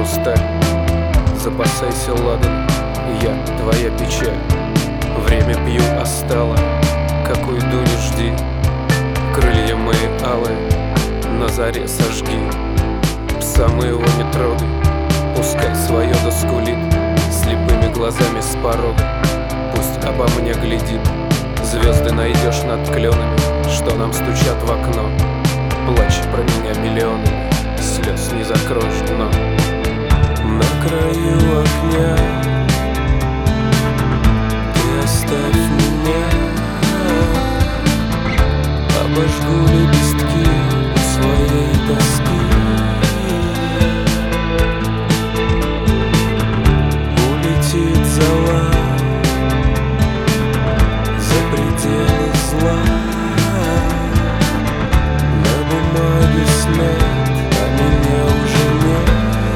хрусталь. Запасайся ладаном, я твоя печаль. Время пью остало, как уйду не жди. Крылья мои алые на заре сожги. Пса моего не трогай, пускай свое доскулит. Слепыми глазами с порога пусть обо мне глядит. Звезды найдешь над кленами, что нам стучат в окно. Плачь про меня миллионами, слез не закроешь дно. На краю огня ты оставь меня, обожгу лепестки своей тоски. Улетит зола за пределы зла. На бумаге смерть, а меня уже нет.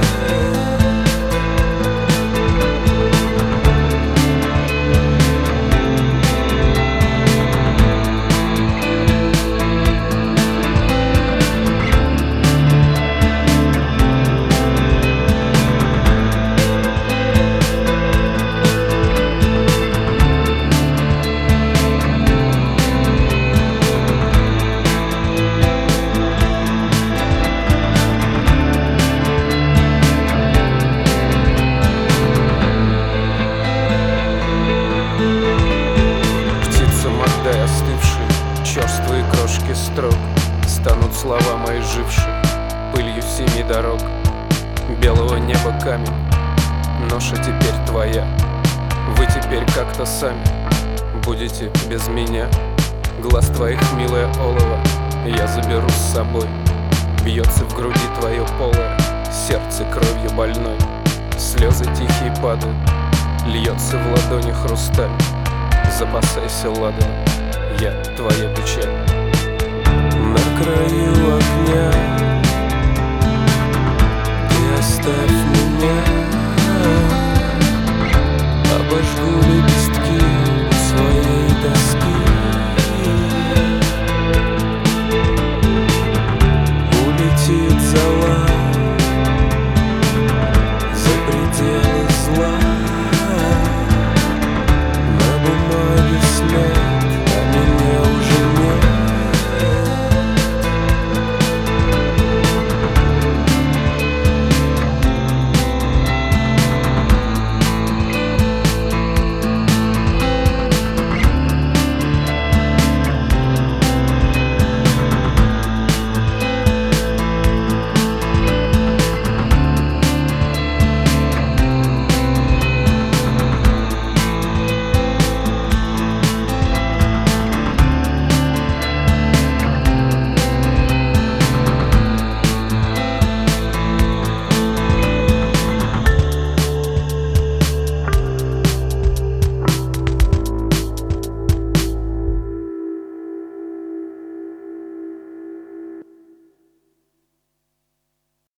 Остывшие, черствые крошки строк станут слова мои жившие пылью семи дорог. Белого неба камень, ноша теперь твоя. Вы теперь как-то сами будете без меня. Глаз твоих милое олово я заберу с собой. Бьется в груди твое полое сердце кровью больной. Слезы тихие падают, льется в ладони хрусталь. Запасайся ладаном, я твоя печаль. На краю огня ты оставь меня, обожгу лепестки